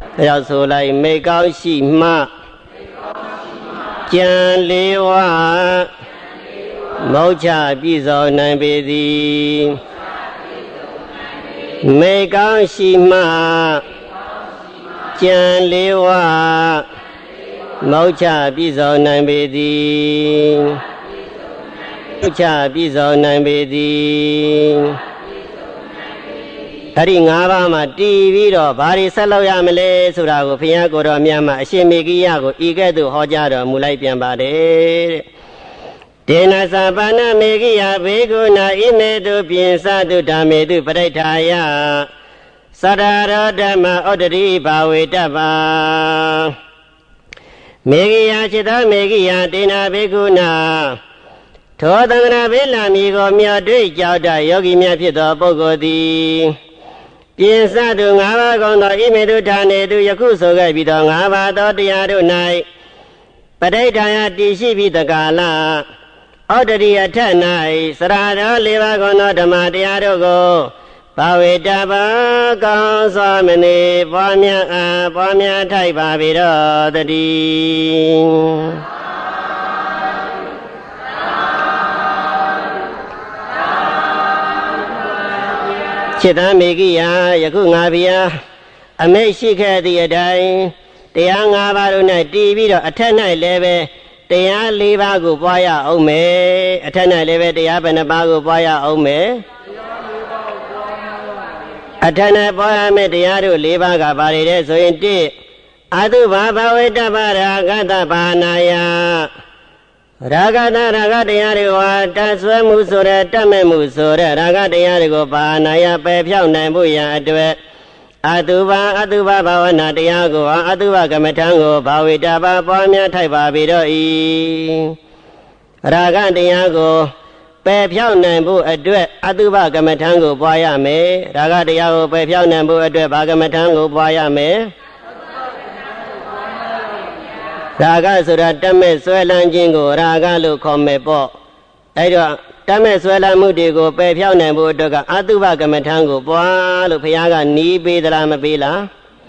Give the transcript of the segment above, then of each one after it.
要说来没高兴嘛，讲理话，谋恰必走难别的，没高兴嘛，讲理话，谋恰必走难别的，谋恰必走难别的。အဲ့ဒီ၅ပါးမှာတည်ပြီးတော့ဘာတွေဆက်လုပ်ရမလဲဆိုတာကိုဘုရားကိုယ်တော်မြတ်မှာအရှင်မေဂိယကိုဤကဲ့သို့ဟောကြားတော်မူလိုက်ပြန်ပါတယ်တဲ့ဒေနသပါဏမေဂိယဘေကုဏဣမေတုပြင်စတုဓမ္မေတုပရိဋ္ဌာယသရရောဓမ္မဩတ္တိဘာဝေတ္တပါမေဂိယจิตမေဂိယဒေနဘေကုဏသောသံဃာဘေလာမီကိုမြော်တွေ့ကြောက်တဲ့ယောဂီများဖြစ်သောပုဂ္ဂိုလ်သည်ပြင်စတု၅ပါးကောင်းသောဣမေတုဌာနေတုယခုဆိုခဲ့ပြီးသော၅ပါးသောတရားတို့၌ပဋိဌာယတည်ရှိပြီးတကာလဩတ္တိအထက်၌စရာတော်၄ပါးကောင်းသောဓမ္မတရားတို့ကိုဘာဝေတ္တပါကောင်းစွာမနေပွားများပွားများထိုက်ပါပေတော့တည်းจิตမေဂိယယခုငါဘုရားအမိတ်ရှိခဲ့သည့်အတိုင်းတရား၅ပါးတို့၌တည်ပြီးတော့အထက်၌လည်းပဲတရား၄ပါးကိုပွားရအောင်မယ်အထက်၌လည်းပဲတရားဘယ်နှပါးကိုပွားရအောင်မယ်အထက်၌ပွားရမယ့်တရားတို့၄ပါးကဘာတွေလဲဆိုရင်၁အတုဘာဘဝေတ္တပရာဂတဘာနာယရာဂတရာဂတရားတွေဟာတဆွဲမှုဆိုတဲ့တတ်မဲ့မှုဆိုတဲ့ရာဂတရားတွေကိုဘာနာယပယ်ဖြောက်နိုင်ဖို့ရန်အတွက်အတုဘဘာဝနာတရားကိုအတုဘကမ္မထံကိုဘာဝေတ္တပါပွားများထိုက်ပါပေတော့ဤရာဂတရားကိုပယ်ဖြောက်နိုင်ဖို့အတွက်အတုဘကမ္မထံကိုပွားရမယ်ရာဂတရားကိုပယ်ဖြောက်နိုင်ဖို့အတွက်ဘာကမ္မထံကိုပွားရမယ်ရာဂဆိုတာတတ်မဲ့ဆွဲလန်းခြင်းကိုရာဂလို့ခေါ်မယ်ပေါ့အဲ့တော့တတ်မဲ့ဆွဲလန်းမှုတွေကိုပယ်ဖြောက်နိုင်ဖို့အတွက်ကအတုဘကမ္မထံကိုပွားလို့ဘုရားကနီးပေးသလားမပေးလား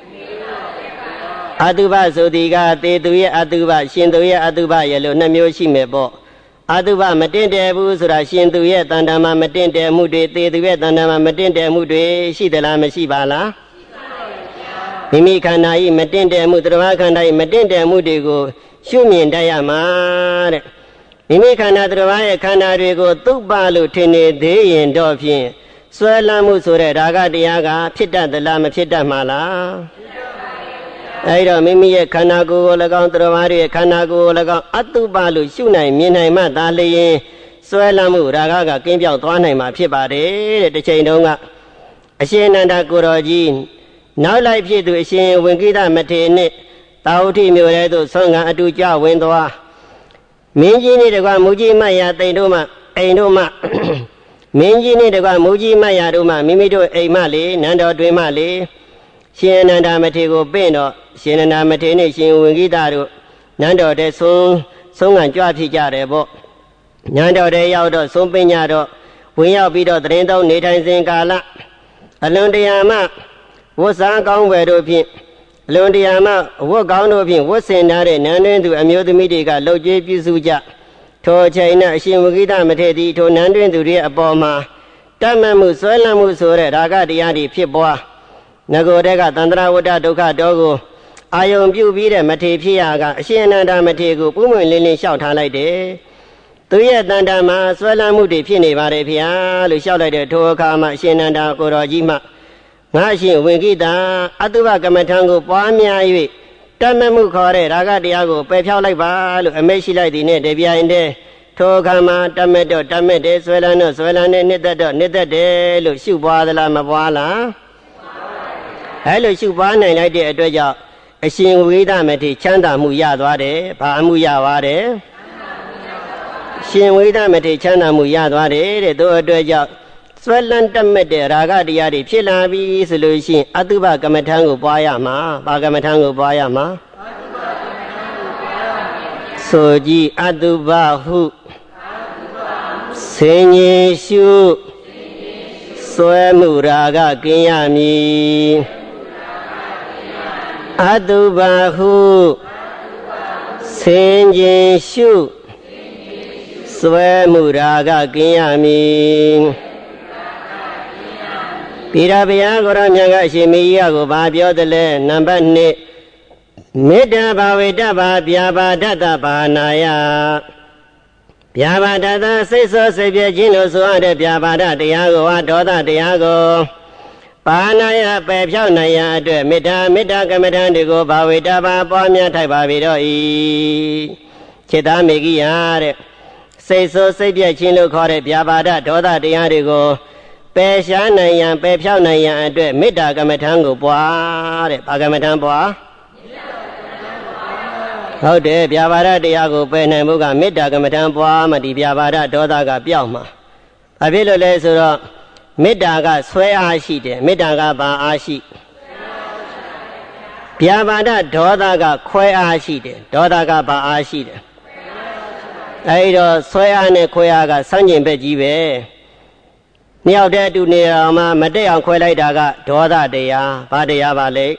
အတုဘဆိုဒီကသေသူရဲ့အတုဘရှင်သူရဲ့အတုဘရဲ့လို့နှစ်မျိုးရှိမယ်ပေါ့အတုဘမတင့်တယ်ဘူးဆိုတာရှင်သူရဲ့တဏ္ဍာမှာမတင့်တယ်မှုတွေသေသူရဲ့တဏ္ဍာမှာမတင့်တယ်မှုတွေရှိသလားမရှိပါလားမိမိခန္ဓာဤမတင့်တယ်မှုသတ္တဝါခန္ဓာဤမတင့်တယ်မှုတွေကိုရှုမြင်တတ်ရမှာတဲ့မိမိခန္ဓာသတ္တဝါရဲ့ခန္ဓာတွေကိုသုပ္ပလို့ထင်နေသေးရင်တော့ဖြင့်ဆွဲလန်းမှုဆိုတဲ့ရာဂတရားကဖြစ်တတ်သလားမဖြစ်တတ်မှာလားအဲဒီတော့မိမိရဲ့ခန္ဓာကိုယ်ကို၎င်းသတ္တဝါတွေရဲ့ခန္ဓာကိုယ်ကို၎င်းအတုပလို့ရှုနိုင်မြင်နိုင်မှသာလျှင်ဆွဲလန်းမှုရာဂကကင်းပြောက်သွားနိုင်မှာဖြစ်ပါတယ်တဲ့တစ်ချိန်တုန်းကအရှင်အနန္ဒကိုရောကြီးနောက်လိုက်ဖြစ်သူအရှင်ဝင်ကိတမထေရနှင့်တာဝတိမြို့ရဲသို့ဆွမ်းခံအတူကြဝင်သွားမင်းကြီးနှင့်တကွမူကြီးမတ်ရာတိမ်တို့မှအိမ်တို့မှမင်းကြီးနှင့်တကွမူကြီးမတ်ရာတို့မှမိမိတို့အိမ်မှလေနန်းတော်တွင်မှလေရှင်အနန္ဒမထေရကိုပင့်တော့ရှင်အနန္ဒမထေရနှင့်ရှင်ဝင်ကိတတို့နန်းတော်ထဲဆုံးခံကြွဖြစ်ကြတယ်ပေါ့နန်းတော်ထဲရောက်တော့ဆုံးပင်ကြတော့ဝင်ရောက်ပြီးတော့တရင်သုံးနေထိုင်စဉ်ကာလအလွန်တရာမှဝတ်စားကောင်းွယ်တို့ဖြင့်အလွန်တရာမှဝတ်ကောင်းတို့ဖြင့်ဝတ်ဆင်ထားတဲ့နန်းတွင်သူအမျိုးသမီးတွေကလှုပ်ကြွေးပြုစုကြထိုအချိန်၌အရှင်ဝဂိတမထေရသည်ထိုနန်းတွင်သူတွေအပေါ်မှာတတ်မှတ်မှုဆွဲလန်းမှုဆိုတဲ့ရာဂတရားတွေဖြစ်ပွားငကိုယ်တက်ကသန္တရာဝတ္တဒုက္ခတောကိုအာယုံပြုပြီးတဲ့မထေရဖြစ်ရာကအရှင်အနန္ဒမထေရကိုပုံမှန်လင်းလင်းလျှောက်ထားလိုက်တယ်သူရဲ့တန်တာမှာဆွဲလန်းမှုတွေဖြစ်နေပါတယ်ဖေဟာလို့လျှောက်လိုက်တဲ့ထိုအခါမှာအရှင်အနန္ဒကိုတော်ကြီးမှငါရှင်ဝင်ကိတာအတုဘကမ္မထံကိုပွားများ၍တတ်မဲ့မှုခေါ်တဲ့ရာဂတရားကိုပယ်ဖြောက်လိုက်ပါလို့အမိန့်ရှိလိုက်သည်နဲ့တပြိုင်တည်းထိုအခါမှာတတ်မဲ့တော့တတ်မဲ့တယ်ဆွဲလန်းတော့ဆွဲလန်းတယ်နှစ်သက်တော့နှစ်သက်တယ်လို့ရှုပွားသလားမပွားလားအဲလိုရှုပွားနိုင်လိုက်တဲ့အတွက်ကြောင့်အရှင်ဝိဒမထေရချမ်းသာမှုရသွားတယ်ဘာအမှုရသွားတယ်ရှင်ဝိဒမထေရချမ်းသာမှုရသွားတယ်တဲ့တို့အတွက်ကြောင့်ဆွဲလန်းတတ်မဲ့တဲ့ရာဂတရားတွေဖြစ်လာပြီဆိုလို့ရှိရင်အတုပကမ္မထံကိုပွားရမှာဘာကမ္မထံကိုပွားရမှာဆိုကြည်အတုပဟုဆင်ញင်ရှုဆွဲမှုရာဂကင်းရမည်အတုပါဟုဆင်ခြင်ရှုစွဲမှုရာဂကင်းရမည်ပိရဘုရားကိုရောမြတ်ကအရှင်မေကြီးကိုဘာပြောတယ်လဲနံပါတ်1မေတ္တာဘာဝေတ္တဘာဗျာပါဒတ္တဘာနာယဗျာပါဒတစိတ်ဆောစိတ်ပြခြင်းလို့ဆိုရတဲ့ဗျာပါဒတရားကိုဝါဒေါသတရားကိုပါဏာယပယ်ဖြောက်နိုင်ရန်အတွက်မေတ္တာကမ္မဋ္ဌာန်းတွေကိုဘာဝေတ္တဘာပွားများထိုက်ပါပြီတော့ဤจิตသားမေကိယတဲ့စိတ်ဆိုးစိတ်ပြည့်ခြင်းလို့ခေါ်တဲ့ဗျာပါဒဒေါသတရားတွေကိုပယ်ရှားနိုင်ရန်ပယ်ဖြောက်နိုင်ရန်အတွက်မေတ္တာကမ္မဋ္ဌာန်းကိုပွားတဲ့ဘာကမ္မဋ္ဌာန်းပွားဟုတ်တယ်ဗျာပါဒတရားကိုပယ်နိုင်ဖို့ကမေတ္တာကမ္မဋ္ဌာန်းပွားမှဒီဗျာပါဒဒေါသကပျောက်မှာဘာဖြစ်လို့လဲဆိုတော့မေတ္တာကဆွဲအားရှိတယ်မေတ္တာကဘာအားရှိဗျာပါဒဒေါသကခွဲအားရှိတယ်ဒေါသကဘာအားရှိတယ်အဲဒီတော့ဆွဲအားနဲ့ခွဲအားကဆန့်ကျင်ဘက်ကြီးပဲနှစ်ယောက်တည်းအတူနေအောင်မှမတက်အောင်ခွဲလိုက်တာကဒေါသတရားဘာတရားပါလဲ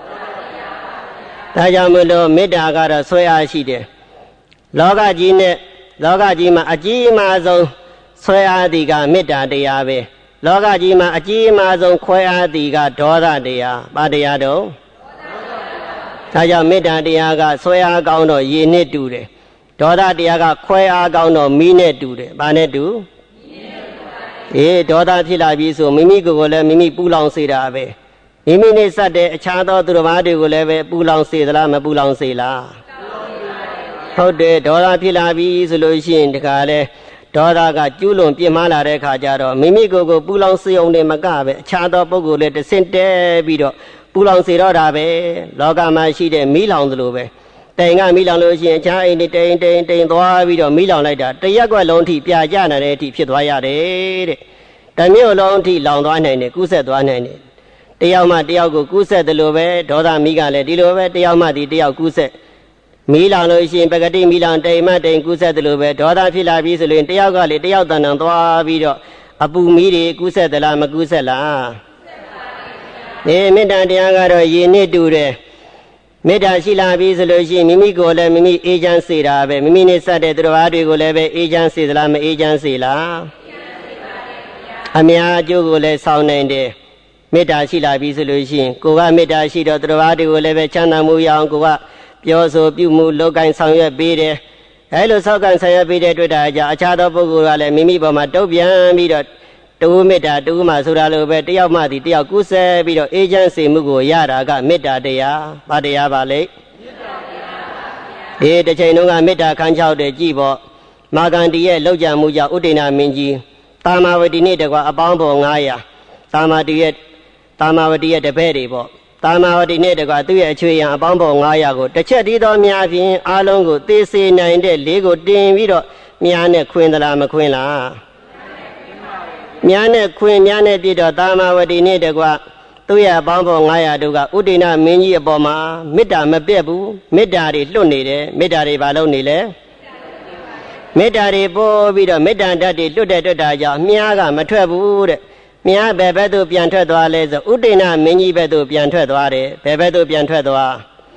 ဒါကြောင့်မလို့မေတ္တာကတော့ဆွဲအားရှိတယ်လောကကြီးမှာအကြီးအမားဆုံးဆွဲအားသည်ကမေတ္တာတရားပဲလောကကြီးမှာအကြီးအမားဆုံးခွဲအားသည်ကဒေါသတရားဘာတရားတော့ဒါကြောင့်မေတ္တာတရားကဆွဲအားကောင်းတော့ရေနဲ့တူတယ်ဒေါသတရားကခွဲအားကောင်းတော့မီးနဲ့တူတယ်ဘာနဲ့တူဒေါသဖြစ်လာပြီဆိုမိမိကိုယ်ကိုလည်းမိမိပူလောင်စေတာပဲမိမိနဲ့စတဲ့အခြားသောသူတစ်ပါးတွေကိုလည်းပဲပူလောင်စေသလားမပူလောင်စေလားဟုတ်တယ်ဒေါသဖြစ်လာပြီဆိုလို့ရှိရင်တခါလဲဒေါသကကျူးလွန်ပြင်းမာလာတဲ့ခါကျတော့မိမိကိုယ်ကိုပူလောင်စေအောင်နဲ့မကပဲအခြားသောပုဂ္ဂိုလ်လည်းတဆင့်တဲပြီးတော့ပူလောင်စေတော့တာပဲလောကမှာရှိတဲ့မီးလောင်သလိုပဲတိုင်ကမီးလောင်လို့ရှိရင်အခြားအိမ်တွေတိမ်သွားပြီးတော့မီးလောင်လိုက်တာတရက်ကွက်လုံးထိပြကြနာတဲ့အထိဖြစ်သွားရတယ်တဲ့တမျိုးလုံးထိလောင်သွားနိုင်တယ်ကူးဆက်သွားနိုင်တယ်တယောက်မှတယောက်ကိုကူးဆက်တယ်လို့ပဲဒေါသမီးကလည်းဒီလိုပဲတယောက်မှဒီတယောက်ကူးဆက်မီးလောင်လို့ရှိရင်ပကတိမီးလောင်တိမ်မှတိမ်ကူးဆက်တယ်လို့ပဲဒေါသဖြစ်လာပြီးဆိုရင်တယောက်ကလေတယောက်တန်တန်သွားပြီးတော့အပူမီးတွေကူးဆက်သလားမကူးဆက်လားမေတ္တာတရားကတော့ရေနဲ့တူတယ်မေတ္တာရှိလာပြီဆိုလို့ရှိရင်မိမိကိုယ်လည်းမိမိအေးချမ်းစေတာပဲမိမိနဲ့စတဲ့သူတော်ဘာတွေကိုလည်းပဲအေးချမ်းစေသလားမအေးချမ်းစေလားအများအကျိုးကိုလည်းဆောင်နိုင်တယ်မေတ္တာရှိလာပြီဆိုလို့ရှိရင်ကိုကမေတ္တာရှိတော့သူတော်ဘာတွေကိုလည်းပဲချမ်းသာမှုရအောင်ကိုကပြောဆိုပြုမှုလုပ်ကိုင်ဆောင်ရွက်ပေးတယ်အဲလိုဆောက်ကန်ဆောင်ရွက်ပေးတဲ့တွေ့တာကြောင့်အခြားသောပုဂ္ဂိုလ်ကလည်းမိမိပေါ်မှာတုံ့ပြန်ပြီးတော့တူမေတ္တာတူမှဆိုတာလိုပဲတယောက်မှဒီတယောက်ကူးဆဲပြီးတော့အေးချမ်းစေမှုကိုရတာကမေတ္တာတရားဘာတရားပါလဲမေတ္တာတရားပါတစ်ချိန်လုံးကမေတ္တာခန်းချောက်တယ်ကြည်ပေါ့မာဂန္ဒီရဲ့လောက်ကြမှုကြောင့်ဥဒိဏမင်းကြီးတာမာဝတီနဲ့တကွာအပေါင်းပေါ်900တာမာဝတီရဲ့တပည့်တွေပေါ့တာမာဝတီနဲ့တကွာသူ့ရဲ့အချွေရန်အပေါင်းပေါ်900ကိုတစ်ချက်တည်းသောမြားဖြင့်အားလုံးကိုသေစေနိုင်တဲ့လေးကိုတင်ပြီးတော့မြားနဲ့ခွင်းသလားမခွင်းလားမြားနဲ့ခွင်းမြားနဲ့ပြည့်တော့တာမာဝတီနဲ့တကွာသူ့ရဲ့အပေါင်းပေါ်900တို့ကဥဒိဏမင်းကြီးအပေါ်မှာမေတ္တာမပြတ်ဘူးမေတ္တာတွေလွတ်နေတယ်မေတ္တာတွေဘာလို့နေလဲမေတ္တာတွေပို့ပြီးတော့မေတ္တာဓာတ်တွေလွတ်တဲ့တာကြောင့်မြားကမထွက်ဘူးတဲ့မြားဘယ်သို့ပြန်ထွက်သွားလဲဆိုဥဒိဏမင်းကြီးဘက်သို့ပြန်ထွက်သွားတယ်ဘယ်ဘက်သို့ပြန်ထွက်သွား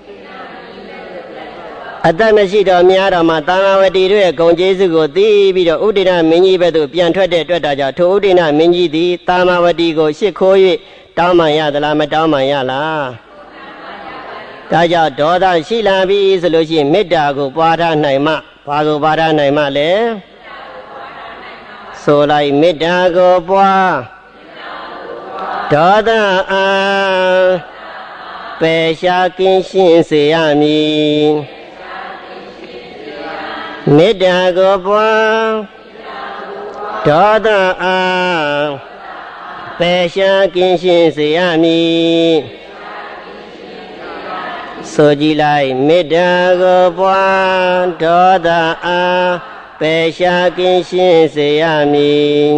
အတ္တမရှိတော့မြားတော်မှာတာမာဝတီတို့ရဲ့ဂုံကျေးဇူးကိုသိပြီးတော့ဥဒိဏမင်းကြီးဘက်သို့ပြန်ထွက်တဲ့အတွက်တာကြောင့်ထိုဥဒိဏမင်းကြီးသည်တာမာဝတီကိုရှစ်ခိုး၍တောင်းပန်ရသလားမတောင်းပန်ရလားဒါကြောင့်ဒေါသရှိလာပြီဆိုလို့ရှိရင်မေတ္တာကိုပွားထားနိုင်မှဘာကိုပွားထားနိုင်မှလဲဆိုလိုက်မေတ္တာကိုပွားဒေါသအာပယ်ရှားကင်းရှင်းစေရမည်မေတ္တာကိုပွားဒေါသအာပယ်ရှားကင်းရှင်းစေရမည်ဆိုကြည်လိုက်မေတ္တာကိုပွားဒေါသအာပယ်ရှားကင်းရှင်းစေရမည်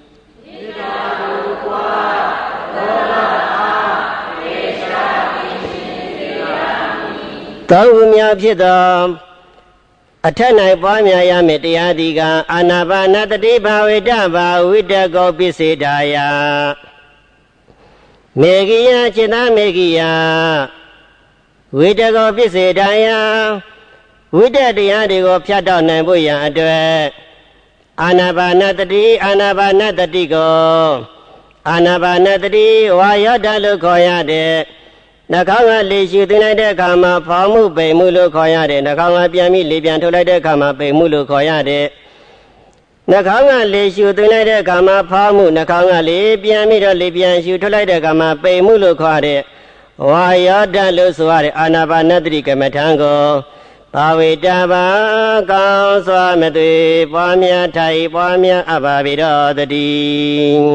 သောခုမြောက်ဖြစ်သောအထက်၌ပွားများရမည့်တရားသည်ကအာနာပါနတတိဘာဝေတဘာဝိတကောပိစေတာယမေဂိယจิตမေဂိယဝိတကောပစ္စေတယဝိတတရားတွေကိုဖြတ်တော့နိုင်ဖို့ရန်အတွက်အာနာပါနတတိအာနာပါနတတိကိုအာနာပါနတတိဝါယောဓာတ်လို့ခေါ်ရတဲ့နှာခေါင်းကလေရှူသွင်းလိုက်တဲ့အခါမှာဖောင်းမှုပိန်မှုလို့ခေါ်ရတဲ့နှာခေါင်းကပြန်ပြီးလေပြန်ထုတ်လိုက်တဲ့အခါမှာပိန်မှုလို့ခေါ်ရတဲ့နှာခေါင်းကလေရှူသွင်းလိုက်တဲ့အခါမှာဖောင်းမှုနှာခေါင်းကလေပြန်ပြီးတော့လေပြန်ရှူထုတ်လိုက်တဲ့အခါမှာပိန်မှုလို့ခေါ်တဲ့ဝါယောဓာတ်လို့ဆိုရတဲ့အာနာပါနတတိကမ္မထံကိုဘာဝေတဘာကောင်းစွာမသွေပွားများထိုင်ပွားများအပ်ပါပြီတော်တည်း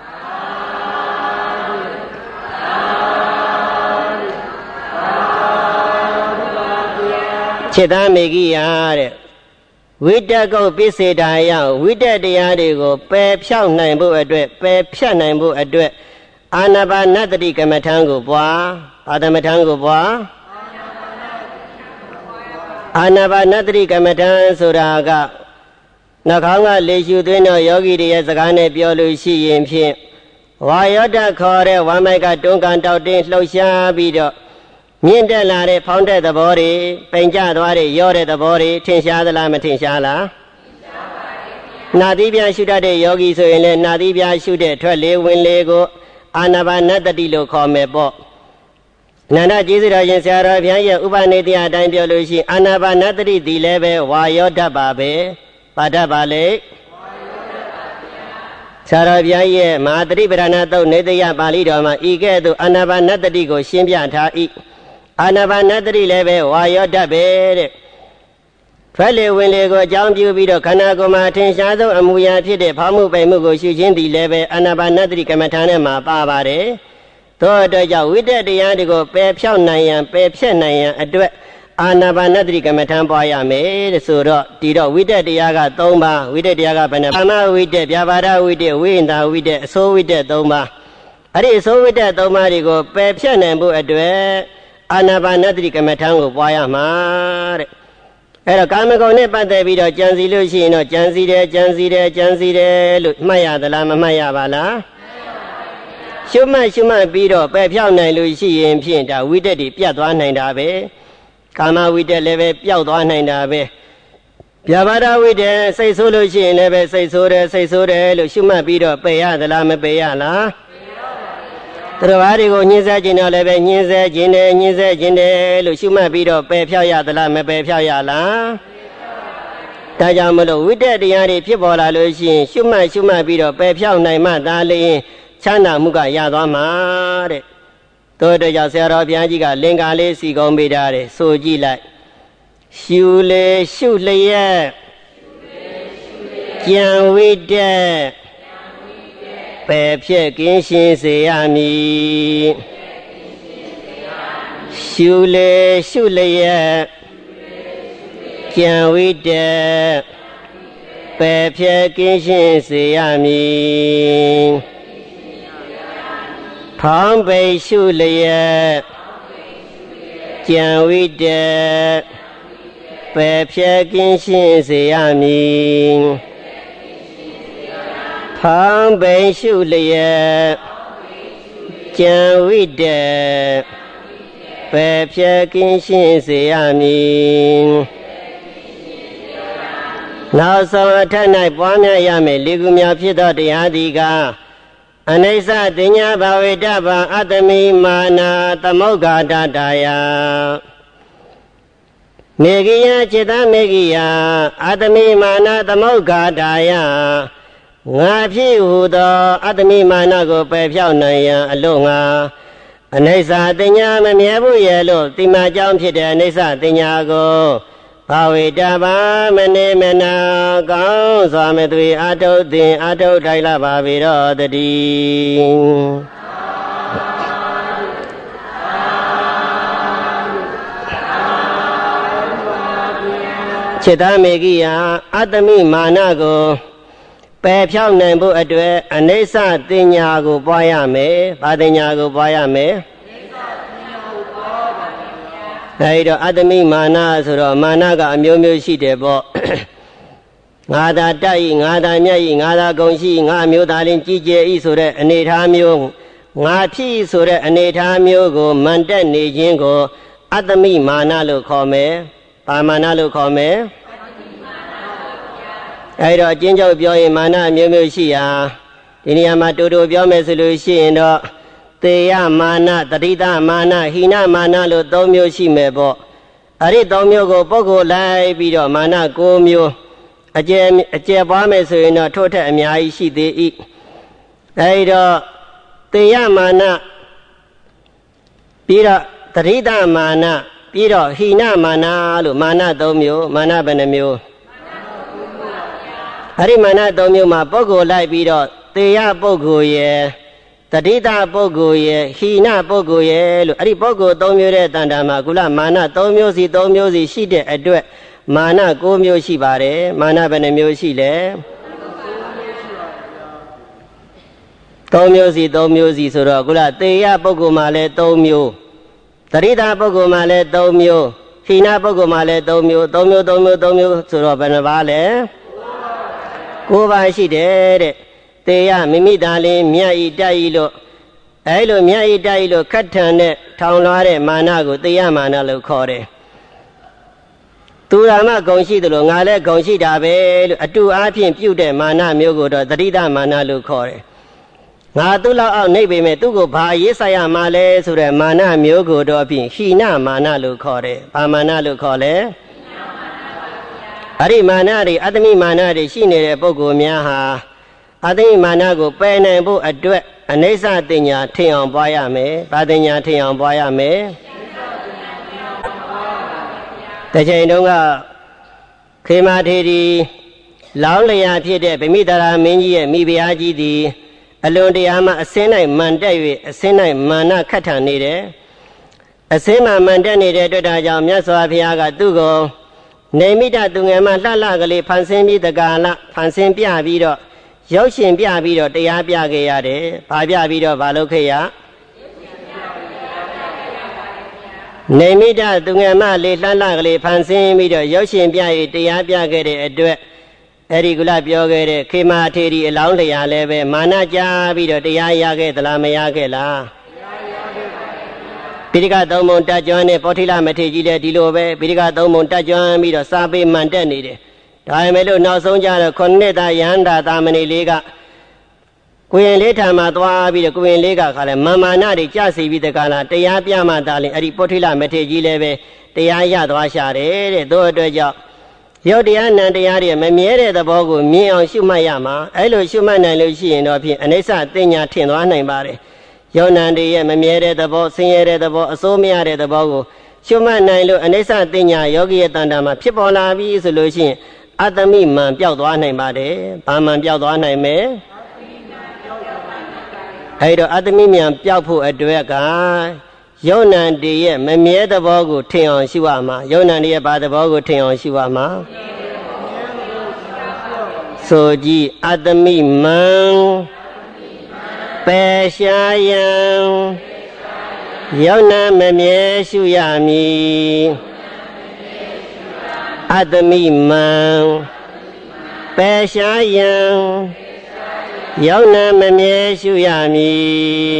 จิตตမေကိယတဲ့ဝိတကုတ်ပစ္စေတာယဝိတတရားတွေကိုပယ်ဖြောက်နိုင်ဖို့အတွက်ပယ်ဖြတ်နိုင်ဖို့အတွက်အာနာပါနတတိကမ္မထံကိုပွားအာသမထံကိုပွားအာနာပါနတတိကမ္မထံဆိုတာကနှာခေါင်းကလေရှူသွင်းတော့ယောဂီတွေရဲ့စကားနဲ့ပြောလို့ရှိရင်ဖြင့်ဝါယောဓာတ်ခေါ်တဲ့ဝမ်းမိုက်ကတွန်းကန်တောက်တင်းလှုပ်ရှားပြီးတော့မြင့်တက်လာတဲ့ဖောင်းတဲ့သဘောတွေပိန်ကျသွားတဲ့ရောတဲ့သဘောတွေထင်ရှားသလားမထင်ရှားလားထင်ရှားပါရဲ့နာသီးပြရှုတတ်တဲ့ယောဂီဆိုရင်လည်းနာသီးပြရှုတဲ့ထွက်လေဝင်လေကိုအာနာပါနတတိလို့ခေါ်မယ်ပေါ့နန္ဒကျေးဇူးတော်ရှင်ဆရာတော်ဘုရားရဲ့ဥပနိဒေယအတိုင်းပြောလို့ရှိရင်အာနာပါနတတိဒီလည်းပဲဝါယောဓာတ်ပါပဲပါတတ်ပါလေဆရာတော်ဘုရားရဲ့မဟာတတိပဌာနာသုတ်နေတယပါဠိတော်မှာဤကဲ့သို့အာနာပါနတတိကိုရှင်းပြထား၏အာနာပါနတတိလည်းပဲဝါယောဓာတ်ပဲတဲ့ထွက်လေဝင်လေကိုအကြောင်းပြုပြီးတော့ခန္ဓာကိုယ်မှာထင်ရှားဆုံးအမူအရာဖြစ်တဲ့ဖောင်းမှုပိန်မှုကိုရှုခြင်းသည်လည်းပဲအာနာပါနတတိကမ္မထာနဲ့မှာပါပါတယ်သောအတွက်ကြောင့်ဝိတ္တတရားတွေကိုပယ်ဖြောက်နိုင်ရန်ပယ်ဖြတ်နိုင်ရန်အတွက်အာနာပါနတတိကမ္မထာပွားရမယ်တဲ့ဆိုတော့ဒီတော့ဝိတ္တတရားက3ပါးဝိတ္တတရားကဘယ်နှပါးကာမဝိတ္တဗျာပါဒဝိတ္တဝိညာဝိတ္တအစိုးဝိတ္တ3ပါးအဲ့ဒီအစိုးဝိတ္တ3ပါးတွေကိုပယ်ဖြတ်နိုင်ဖို့အတွက်အာနာပါနတတိကမ္မထာကိုပွားရမှာတဲ့အဲ့တော့ကာမဂုဏ်နဲ့ပတ်သက်ပြီးတော့ကြံစီလို့ရှိရင်တော့ကြံစီတယ်လို့မှတ်ရသလားမမှတ်ရပါလားရှုမှတ်ပြီးတော့ပယ်ဖြောက်နိုင်လို့ရှိရင်ဖြင့်ဒါဝိတ္တတွေပြတ်သွားနိုင်တာပဲကာမဝိတ္တလည်းပဲပျောက်သွားနိုင်တာပဲဗျာပါဒဝိတ္တစိတ်ဆိုးလို့ရှိရင်လည်းပဲစိတ်ဆိုးတယ်လို့ရှုမှတ်ပြီးတော့ပယ်ရသလားမပယ်ရလားတရားတွေကိုညှင်းဆဲခြင်းတော့လည်းပဲညှင်းဆဲခြင်းတယ်လို့ရှုမှတ်ပြီးတော့ပယ်ဖြောက်ရသလားမပယ်ဖြောက်ရလားဒါကြောင့်မလို့ဝိတ္တတရားတွေဖြစ်ပေါ်လာလို့ရှိရင်ရှုမှတ်ပြီးတော့ပယ်ဖြောက်နိုင်မှသာလျှင်ချမ်းသာမှုကရသွားမှာတဲ့တို့တော့ကြောင့်ဆရာတော်ဘုရားကြီးကလင်္ကာလေးစီကုံးပေးထားတယ်ဆိုကြည့်လိုက်ရှုလေရှုလျက်ကြံဝိတ္တပယ်ဖြက်ကင်းရှင်းစေရမည်ရှုလေရှုလျက်ကြံဝိတ္တပယ်ဖြက်ကင်းရှင်းစေရမည်ဖောင်းပိန်ရှုလျက်ကြံဝိတ္တပယ်ဖြက်ကင်းရှင်းစေရမည်ဖောင်းပိန်ရှုလျက်ကြံဝိတ္တပယ်ဖြက်ကင်းရှင်းစေရမည်နောက်ဆုံးအထက်၌ပွားများရမယ်လေကူများဖြစ်သောတရားသည်ကအနိစ္စတင်ညာဘဝေတဗံအတ္တမိမာနာသမုဂ္ဂတတယမေဂိယจิตတမေဂိယအတ္တမိမာနာသမုဂ္ဂတယငါဖြစ်ဟူသောအတ္တမိမာနကိုပယ်ဖြောက်နိုင်ရန်အလို့ငါအနိစ္စတင်ညာမမြဲဘူးရဲ့လို့တိမာကြောင့်ဖြစ်တဲ့အနိစ္စတင်ညာကိုဘဝေတဗံမနေမနာကောင်းစွာမသွေအာထုသင်အာထုထိုင်လာပါပြီတော့တည်းจิตตမေကိယအတ္တမိမာနကိုပယ်ဖြောက်နိုင်ဖို့အတွက်အနိစ္စတင်ညာကိုပွားရမယ်။ဘာတင်ညာကိုပွားရမယ်။အဲဒီတော့အတ္တမိမာနဆိုတော့မာနကအမျိုးမျိုးရှိတယ်ပေါ့ငါသာတက်ဤငါသာမြတ်ဤငါသာဂုံရှိငါမျိုးသားလင်းကြီးကျယ်ဤဆိုတဲ့အနေထားမျိုးငါဖြစ်ဆိုတဲ့အနေထားမျိုးကိုမန်တက်နေခြင်းကိုအတ္တမိမာနလို့ခေါ်မယ်ပါမာနလို့ခေါ်မယ်အဲ့တော့အကျဉ်းချုပ်ပြောရင်မာနမျိုးမျိုးရှိရာဒီနေရာမှာတူတူပြောမယ်ဆိုလို့ရှိရင်တော့သေယမာနတတိတမာနဟိနမာနလို့၃မျိုးရှိမယ်ပေါ့အဲ့ဒီ၃မျိုးကိုပုဂ္ဂိုလ်လိုက်ပြီးတော့မာန၉မျိုးအကျယ်ပွားမယ်ဆိုရင်တော့ထို့ထက်အများကြီးရှိသေး၏အဲ့တော့သေယမာနပြီးတော့တတိတမာနပြီးတော့ဟိနမာနလို့မာန၃မျိုးမာနဘယ်နှမျိုးအဲ့ဒီမာန၃မျိုးမှာပုဂ္ဂိုလ်လိုက်ပြီးတော့သေယပုဂ္ဂိုလ်ရဲ့တတိတပုဂ္ဂိုလ်ရဲ့ဟိနပုဂ္ဂိုလ်ရဲ့လို့အဲ့ဒီပုဂ္ဂိုလ်၃မျိုးတဲ့တဏ္ဍာမှာကုလမာန၃မျိုးစီ၃မျိုးစီရှိတဲ့အတွက်မာန၉မျိုးရှိပါတယ်မာနဘယ်နှမျိုးရှိလဲ၃မျိုးစီ၃မျိုးစီဆိုတော့ကုလသေယပုဂ္ဂိုလ်မှာလည်း၃မျိုးတတိတပုဂ္ဂိုလ်မှာလည်း၃မျိုးဟိနပုဂ္ဂိုလ်မှာလည်း၃မျိုး၃မျိုး၃မျိုး၃မျိုးဆိုတော့ဘယ်နှပါလဲ၉ပါးရှိတယ်တဲ့သေယမိမိသာလင်းမြတ်ဤတိုက်ဤလို့အဲလိုမြတ်ဤတိုက်ဤလို့ခတ်ထန်တဲ့ထောင်လွှားတဲ့မာနကိုသေယမာနလို့ခေါ်တယ်သူရာမဂုံရှိသလိုငါလည်းဂုံရှိတာပဲလို့အတူအားဖြင့်ပြုတဲ့မာနမျိုးကိုတော့တတိတမာနလို့ခေါ်တယ်ငါသူ့လောက်အောင်နေပေမဲ့သူ့ကိုဘာရေးဆိုင်ရမှာလဲဆိုတဲ့မာနမျိုးကိုတော့ဖြင့်ဟိနမာနလို့ခေါ်တယ်ဘာမာနလို့ခေါ်လဲအဲ့ဒီမာနတွေအတ္တမိမာနတွေရှိနေတဲ့ပုဂ္ဂိုလ်များဟာအတ္တမိမာနကိုပယ်နိုင်ဖို့အတွက်အနိစ္စတင်ညာထင်အောင်ပွားရမယ်ဘာတင်ညာထင်အောင်ပွားရမယ်တချိန်တုန်းကခေမာထေရီလောင်းလျာဖြစ်တဲ့ဗိမိတာရမင်းကြီးရဲ့မိဖုရားကြီးသည်အလွန်တရာမှအစင်း၌မန်တက်၍အစင်း၌မာနခတ်ထန်နေတယ်အစင်းမှာမန်တက်နေတဲ့အတွက်ဒါကြောင့်မြတ်စွာဘုရားကသူ့ကိုနေမိတသူငယ်မှလှလှကလေးဖန်ဆင်းပြီးတကာလဖန်ဆင်းပြပြီးတော့ရုပ်ရှင်ပြပြီးတော့တရားပြခဲ့ရတယ်ဘာပြပြီးတော့ဘာလုပ်ခဲ့ရနေမိတသူငယ်မှလေးလှလှကလေးဖန်ဆင်းပြီးတော့ရုပ်ရှင်ပြ၍တရားပြခဲ့တဲ့အတွက်အဲ့ဒီကုလပြောခဲ့တဲ့ခေမာထေရီအလောင်းတရားလည်းပဲမာနကြပြီးတော့တရားရခဲ့သလားမရခဲ့လားပိဋကသုံးပုံတက်ကြွနဲ့ပောထိလမထေကြီးလည်းဒီလိုပဲပိဋကသုံးပုံတက်ကြွပြီးတော့စာပေမှန်တက်နေတယ်ဒါပေမဲ့လို့နောက်ဆုံးကြတော့ခုနှစ်သားယန္တာသာမဏေလေးကကိုရင်လေးထံမှာသွားပြီးတော့ကိုရင်လေးကခါလဲမာနတွေကြစီပြီးတကလားတရားပြမှသာလင်အဲ့ဒီပောထိလမထေကြီးလည်းပဲတရားရသွားရှာတယ်တဲ့တို့အတွက်ကြောင့်ရုပ်တရားနံတရားတွေမမြဲတဲ့သဘောကိုမြင်အောင်ရှုမှတ်ရမှာအဲ့လိုရှုမှတ်နိုင်လို့ရှိရင်တော့ဖြင့်အနိစ္စတင်ညာထင်သွားနိုင်ပါတယ်ရုပ်နံတွေရဲ့မမြဲတဲ့သဘောဆင်းရဲတဲ့သဘောအစိုးမရတဲ့သဘောကိုရှုမှတ်နိုင်လို့အနိစ္စတင်ညာယောဂီရဲ့တဏ္ဍာမှာဖြစ်ပေါ်လာပြီဆိုလို့ရှိရင်အတ္တမိမှန်ပျောက်သွားနိုင်ပါတယ်ဘာမှန်ပျောက်သွားနိုင်မယ်အဲ့တော့အတ္တမိမှန်ပျောက်ဖို့အတွက်ကယုံနံတည်းရဲ့မမြဲသဘောကိုထင်အောင်ရှုရမှာယုံနံတည်းရဲ့ဘာသဘောကိုထင်အောင်ရှုရမှာဆိုကြည့်အတ္တမိမံပယ်ရှားယံယုံနံမမြဲရှုရမည်အတ္တမိမံပယ်ရှားယံယုံနံမမြဲရှုရမည်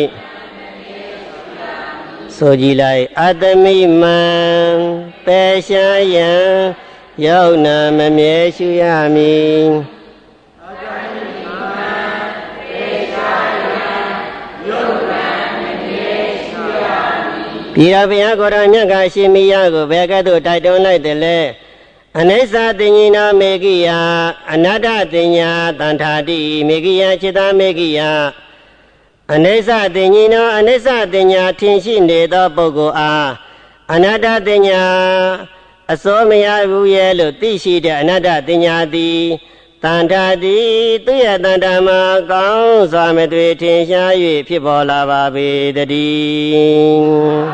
ဆိုကြည့်လိုက်အတ္တမိမံပယ်ရှားယံယုံနာမမြဲရှုရမည်အတ္တမိမံပယ်ရှားယံယုံနာမမြဲရှုရမည်ပြည်တော်ဘုရားကိုယ်တော်မြတ်ကရှင်မိယကိုဘယ်ကဲ့သို့တိုက်တွန်းလိုက်တယ်လဲအနိစ္စတင်ညာနာမေကိယအနတ္တတင်ညာတန်ထာတိမေကိယจิตာမေကိယအနိစ္စတင်ညာနောအနိစ္စတင်ညာထင်ရှိနေသောပုဂ္ဂိုလ်အားအနတ္တတင်ညာအစိုးမရဘူးရဲ့လို့သိရှိတဲ့အနတ္တတင်ညာသည်တန်ထာတိသူရဲ့တန်ထာမှာကောင်းစွာမသွေထင်ရှား၍ဖြစ်ပေါ်လာပါပေတည်း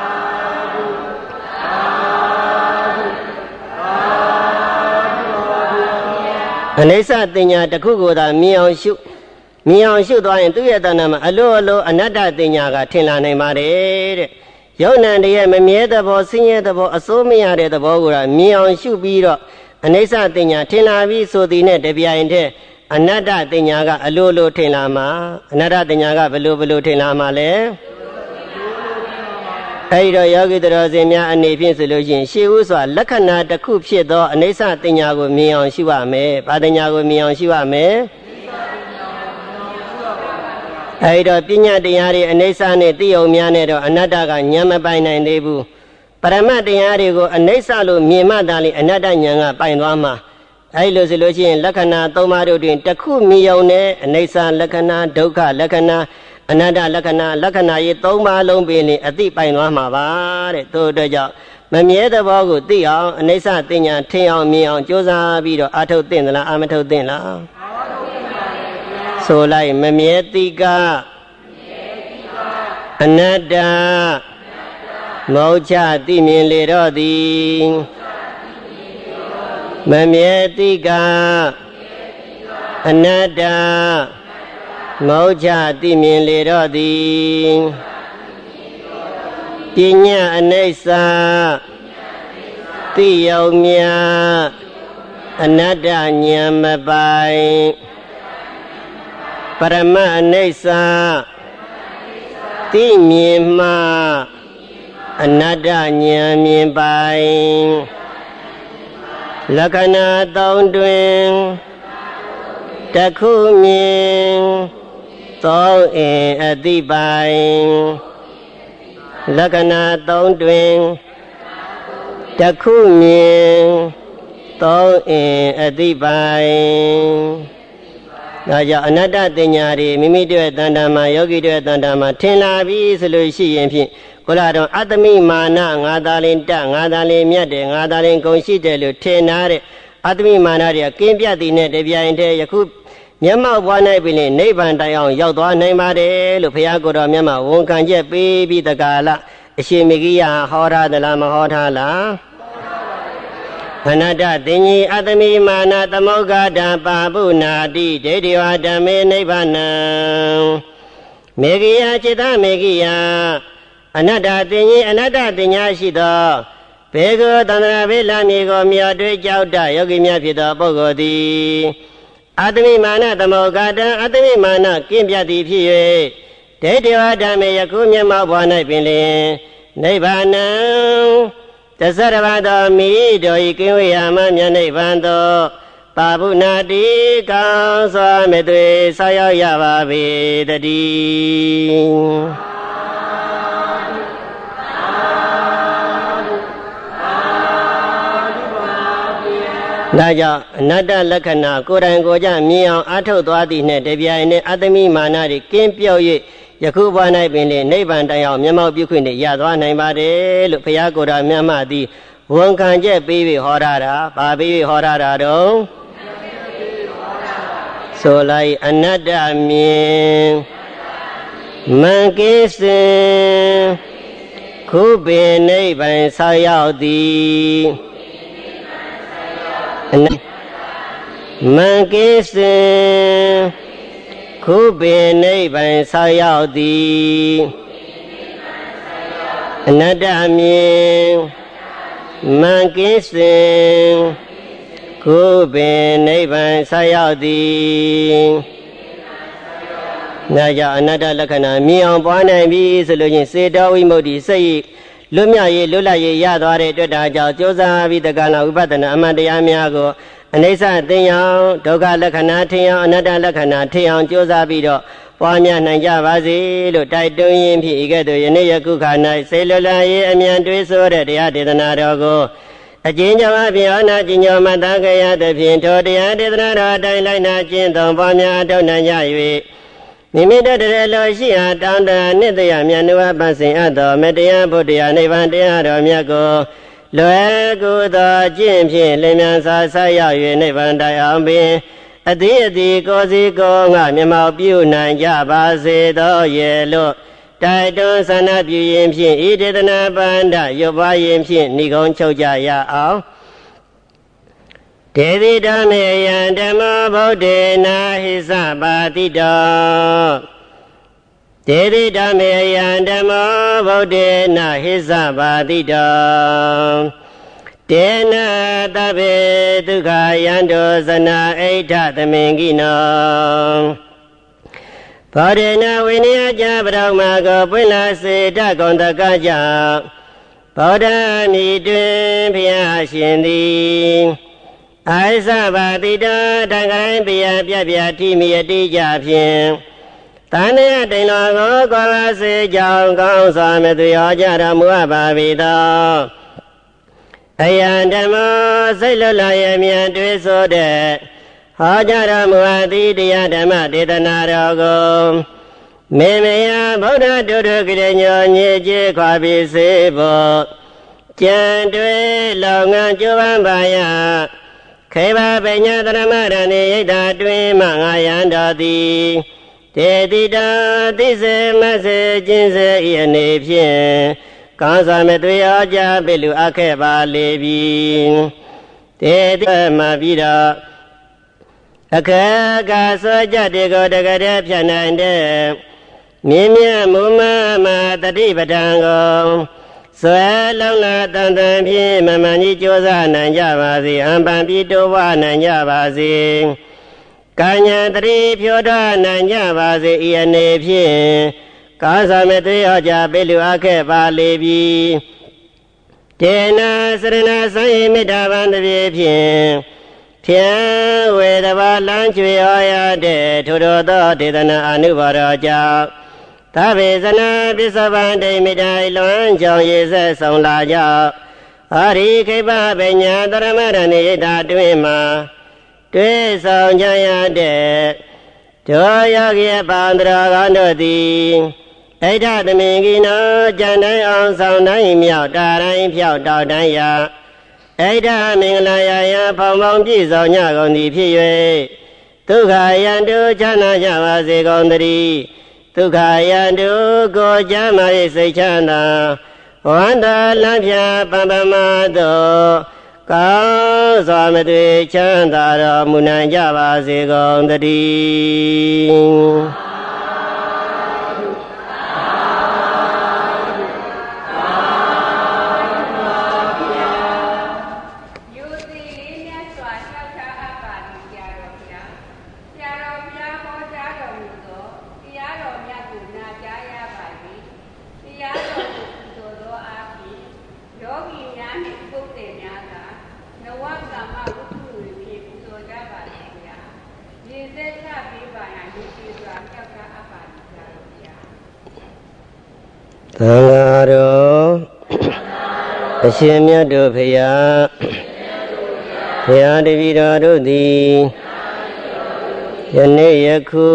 အနိစ္စတင်ညာတစ်ခုကိုသာမြင်အောင်ရှုသွားရင်သူ့ရဲ့တဏ္ဍာမှာအလိုအလိုအနတ္တတင်ညာကထင်လာနိုင်ပါတယ်တဲ့ယုံနံတည်းရဲ့မမြဲသဘောဆင်းရဲသဘောအစိုးမရတဲ့သဘောကိုမြင်အောင်ရှုပြီးတော့အနိစ္စတင်ညာထင်လာပြီးဆိုသည်နဲ့တပြိုင်တည်းအနတ္တတင်ညာကအလိုလိုထင်လာမှာအနတ္တတင်ညာကဘယ်လိုထင်လာမှာလဲအဲဒီတော့ယောဂီတော်စင်များအနေဖြင့်ဆိုလို့ရှိရင်ရှေးဥစွာလက္ခဏာတစ်ခုဖြစ်သောအနိစ္စတင်ညာကိုမြင်အောင်ရှုရမယ်။ဘာတင်ညာကိုမြင်အောင်ရှုရမယ်။အဲဒီတော့ပညာတရားတွေအနိစ္စနဲ့သိအောင်များနဲ့တော့အနတ္တကဉာဏ်မပိုင်နိုင်သေးဘူး။ပရမတ်တရားတွေကိုအနိစ္စလို့မြင်မှသာလေအနတ္တဉာဏ်ကပိုင်သွားမှာ။အဲဒီလိုဆိုလို့ရှိရင်လက္ခဏာ၃ပါးတို့တွင်တစ်ခုမြင်အောင်နဲ့အနိစ္စလက္ခဏာဒုက္ခလက္ခဏာအနတ္တလက္ခဏာရေး၃ပါးလုံးပင်အသိပိုင်သွားမှာပါတဲ့။ထို့အတွက်ကြောင့်မမြဲသဘောကိုသိအောင်အနိစ္စသိညာထင်အောင်မြင်အောင်ကြိုးစားပြီးတော့အာထုတ်သင့်သလားအာမထုတ်သင့်လားဆိုလိုက်မမြဲတိကအနတ္တမောချသိမြင်လေတော့သည်မမြဲတိကအနတ္တမောချသိမြင်လေတော့သည်ပညာအနိစ္စသိယုံမြအနတ္တဉာဏ်မပိုင်ပရမအနိစ္စသိမြင်မှအနတ္တဉာဏ်မြင်ပိုင်လက္ခဏာသုံးတွင်တစ်ခုမြင်သုံးအင်အသိပိုင်လက္ခဏာသုံးတွင်တစ်ခုမြင်သုံးအင်အသိပိုင်ဒါကြောင့်အနတ္တတင်ညာတွေမိမိတို့ရဲ့တဏ္ဍာမှာယောဂီတို့ရဲ့တဏ္ဍာမှာထင်လာပြီဆိုလို့ရှိရင်ဖြင့်ကိုလာတော့အတ္တမိမာနငါသာလင်တငါသာလင်မြတ်တယ်ငါသာလင်ဂုဏ်ရှိတယ်လို့ထင်နာတဲ့အတ္တမိမာနတွေကကင်းပြတ်သည်နဲ့တပြိုင်တည်းယခုမျက်မှောက်ပွားနိုင်ပြီလေနိဗ္ဗာန်တိုင်အောင်ရောက်သွားနိုင်ပါတယ်လို့ဘုရားကိုယ်တော်မြတ်မှာဝန်ခံချက်ပေးပြီးတကာလအရှင်မေဂိယဟောထားသလားမဟောထားလားအနတ္တတင်ကြီးအတ္တမိမာနသမုဂ္ဂတံပါပုနာတိဒိဋ္ဌိဝဓမ္မေနိဗ္ဗာနံမေဂိယจิตမေဂိယအနတ္တတင်ကြီးအနတ္တတင်ညာရှိသောဘေကောတန္တရာဘေလမြေကိုမြော်တွေ့ကြောက်တယောဂီများဖြစ်သောပုဂ္ဂိုလ်သည်အတ္တမိမာနသမုဂ္ဂတံအတ္တမိမာနကင်းပြတ်သည်ဖြစ်၍ဒိဋ္ဌိဝဓမ္မေယခုမျက်မှောက်ဘဝ၌ပင်လျှင်နိဗ္ဗာနံတသရဘသောမိတို့ဤကင်းဝေယမမြတ်နိဗ္ဗာန်သို့ပါပုနာတိကောင်းစွာမေသွေဆောက်ရောက်ရပါပေတည်းဒါကြောင့်အနတ္တလက္ခဏာကိုယ်တိုင်ကိုယ်ကြမြင်အောင်အားထုတ်သွားသည်နှင့်တပြိုင်နက်အတ္တမိမာနတွေကင်းပြော့၍ယခုဘဝ၌ပင်လေနိဗ္ဗာန်တိုင်အောင်မျက်မှောက်ပြုခွင့်နဲ့ရသွားနိုင်ပါတယ်လို့ဘုရားကိုယ်တော်မြတ်မှသည်ဝန်ခံချက်ပေးပြီးဟောထားတာ။ဘာပေးပြီးဟောထားတာတော့ဆိုလိုက်အနတ္တမြင်မံကိစင်ခုပင်နိဗ္ဗာန်ဆောက်ရောက်သည်မံကိစင်ခုပင်နိဗ္ဗာန်ဆောက်ရောက်သည်အနတ္တမြင်မံကိစင်ခုပင်နိဗ္ဗာန်ဆောက်ရောက်သည်ဒါကြောင့်အနတ္တလက္ခဏာမြင်အောင်ပွားနိုင်ပြီဆိုလို့ချင်းစေတောဝိမု ക്തി စိတ်လွတ်မြောက်ရေးလွတ်လပ်ရေးရသွားတဲ့အတွက်ဒါကြောင့်ကြိုးစားပြီးတက္ကနာဥပဒနာအမှန်တရားများကိုအနိစ္စသိအောင်ဒုက္ခလက္ခဏာထင်အောင်အနတ္တလက္ခဏာထင်အောင်ကြိုးစားပြီးတော့ပွားများနိုင်ကြပါစေလို့တိုက်တွန်းရင်းဖြင့်ဤကဲ့သို့ယနေ့ယခုခါ၌စေလွတ်လပ်ရေးအမြန်တွေးဆိုတဲ့တရားဒေသနာတော်ကိုအကျဉ်းချုပ်အပြင်ဟောနာကျင့်ကြမှတ်သားကြရသဖြင့်ထိုတရားဒေသနာတော်အတိုင်းလိုက်နာကျင့်သုံးပွားများအထောက်နိုင်ကြ၍မိမိတို့တည်းလိုရှိဟာတောင်းတနိတ္တယမြတ်နုဝပတ်စဉ်အပ်သောမတရားဘုဒ္ဓရာနိဗ္ဗာန်တရားတော်မြတ်ကိုလွယ်ကူသောကျင့်ဖြင့်လင်းမြန်စွာဆက်ရောက်၍နိဗ္ဗာန်တိုင်အောင်ပင်အတိအတိကိုယ်စီကိုယ်ငါမျက်မှောက်ပြုနိုင်ကြပါစေသောရဲ့လို့တိုက်တွန်းဆန္ဒပြုရင်းဖြင့်ဤဒေသနာပန္ဒရုပ်ပွားရင်းဖြင့်ဏိကုံချုပ်ကြရအောင်ဒေဝိဓမ္မေယံဓမ္မဗုဒ္ဓေနာဟိသပါတိတောဒေဝိဓမ္မေယံဓမ္မဗုဒ္ဓေနာဟိသပါတိတောတေနသဗ္ဗေဒုက္ခယန္တောဇနာဣဋ္ဌသမင်္ဂိနောဘောဓေနဝိနည်းကြပရောမကိုပွင့်လာစေတကုံတကကြောင့်ဗုဒ္ဓမြည်တွင်ဘုရားရှင်သည်အိုသဗတိတတံကရိုင်းပြပြတိမိအတိကြဖြင့်တန်ရတိန်တော်ကိုကောလာစေကြောင်းကောင်းစွာမသွေဟောကြတော်မူအပ်ပါ၏သောအယံဓမ္မစိတ်လွတ်လပ်ရမြတ်တွေ့ဆိုတဲ့ဟောကြတော်မူအပ်သည့်တရားဓမ္မဒေသနာတော်ကိုမေမေယဗုဒ္ဓတုထုကရေညောညေကျေခွာပြီးစေဖို့ကြံတွေ့လောငန်းကြိုးပမ်းပါရခေဘပညာတရမရဏိယိတ်တာတွင်မှငါယံတော်သည်တေတိတာသိစေမစေခြင်းစေဤအနေဖြင့်ကောင်းစွာမသွေဟောကြားပိလူအပ်ခဲ့ပါလေပြီတေတိမှပြီးတော့အခက်ကာဆွကြတေကိုတကတဲ့ဖြတ်နိုင်တဲ့မြင့်မြတ်မူမမတတိပဒံကိုဆွဲလုံးလာတန်တန်ဖြင့်မမှန်ကြီးကြိုးစားနိုင်ကြပါစေအံပံပြီးတိုးဝနိုင်ကြပါစေကာညာတတိဖြိုးထွားနိုင်ကြပါစေဤအနေဖြင့်ကာသမေသွေဟောကြားပိလူအပ်ခဲ့ပါလေပြီတေနာစရဏဆိုင်မေတ္တာဗန္တပြေဖြင့်ဖြင့်ဝေတဘာလမ်းကျွေဟောရတဲ့ထိုတော်သောဒေသနာအနုဘော်တော်ကြောင့်သဗ္ဗေဇနာပစ္စဗန္တိမိတိုင်လွန်ကြောင့်ရေဆက်ဆောင်လာကြောင့်ဟရိခိပပညာတရမရဏိယတာတွင်မှာတွေ့ဆောင်ကြရတဲ့တောယောဂိယပန္တရာကံတို့သည်ဣဒ္ဓသမင်ကိနောကြံတိုင်းအောင်ဆောင်တိုင်းမြောက်တာတိုင်းဖြောက်တောက်တိုင်းရာဣဒ္ဓမင်္ဂလာယဖောင်ဖောင်ပြည့်စုံညကုန်သည်ဖြစ်၍ဒုက္ခယံတုချမ်းသာကြပါစေကုန်သတည်းဒုက္ခယံတုကိုကြမ်းမာ၏စိတ်ချမ်းသာဝန္တာလမ်းဖြာပံပမသောကောင်းစွာမသွေချမ်းသာတော်မူနိုင်ကြပါစေကုန်သတည်းသံဃာတော်အရှင်မြတ်တို့ဖရာဘုရားတပည့်တော်တို့သည်ယနေ့ယခု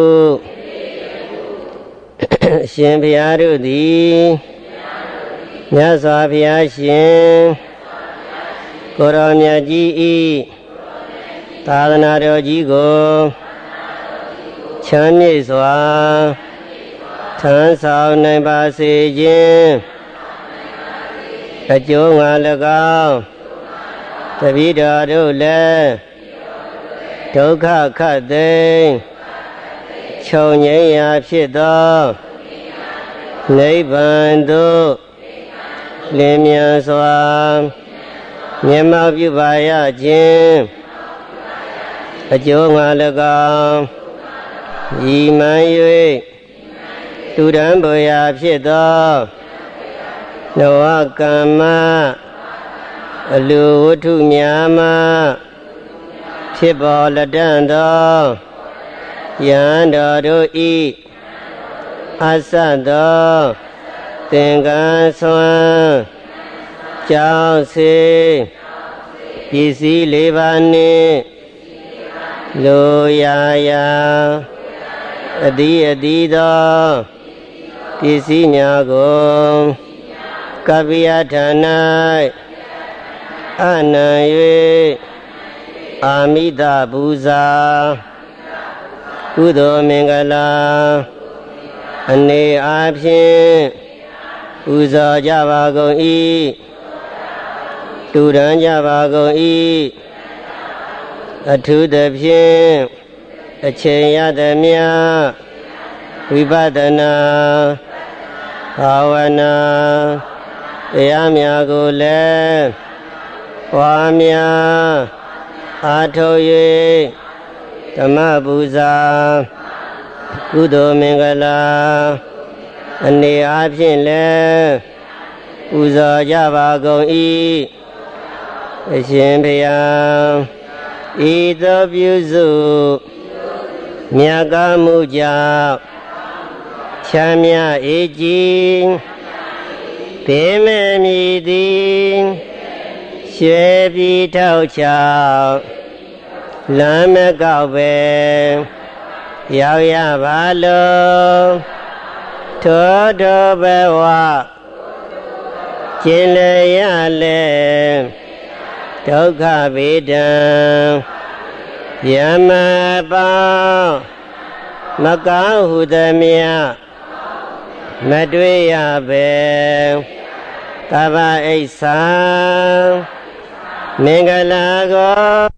အရှင်ဘုရားတို့သည်မြတ်စွာဘုရားရှင်ကိုရောမြတ်ကြီးဤသာသနာတော်ကြီးကိုချမ်းမြေ့စွာထမ်းဆောင်နိုင်ပါစေခြင်းအကျိုးငါ၎င်းတပည့်တော်တို့လည်းဒုက္ခခတ်သိမ်းချုပ်ငြိမ်းရာဖြစ်သောနိဗ္ဗာန်သို့လင်းမြန်စွာမျက်မှောက်ပြုပါရခြင်းအကျိုးငါ၎င်းဤမှန်၍သူရန်ဘုရားဖြစ်သောနဝကမ္မအလူဝတ္ထုများမှဖြစ်ပေါ်လက်တန့်သောယံတော်တို့ဤအဆသောသင်္ကန်းဆွမ်းကြောင့်စေပစ္စည်းလေးပါးနှင့်လိုရာရာအသီးအသီးသောပစ္စည်းများကိုကပ္ပိယဌာနအနံ၍အာမိတပူဇာကုသိုလ်မင်္ဂလာအနေအားဖြင့်ပူဇော်ကြပါကုန်၏တူရန်ကြပါကုန်၏အထူးသဖြင့်အချိန်ရသည်များဝိပဿနာဘာဝနာတရားများကိုလည်းပွားများအားထုတ်၍ဓမ္မပူဇာကုသိုလ်မင်္ဂလာအနေအားဖြင့်လည်းပူဇော်ကြပါကုန်၏အရှင်ဘုရားဤသို့ပြုစုမြတ်ကောင်းမှုကြောင့်ချမ်းမြအေးကြည်ဘေးမဲ့မြည်သည်ရွှေပြည်ထောက်ချောက်လမ်းမကောက်ပဲရောက်ရပါလို့ထိုတော်ဘဝကျင်လျရလေဒုက္ခဗေဒံယမပောင်းမကောင်းဟုသမျှမတွေ့ရပဲကဗ္ဗအိဆာမင်္ဂလာကို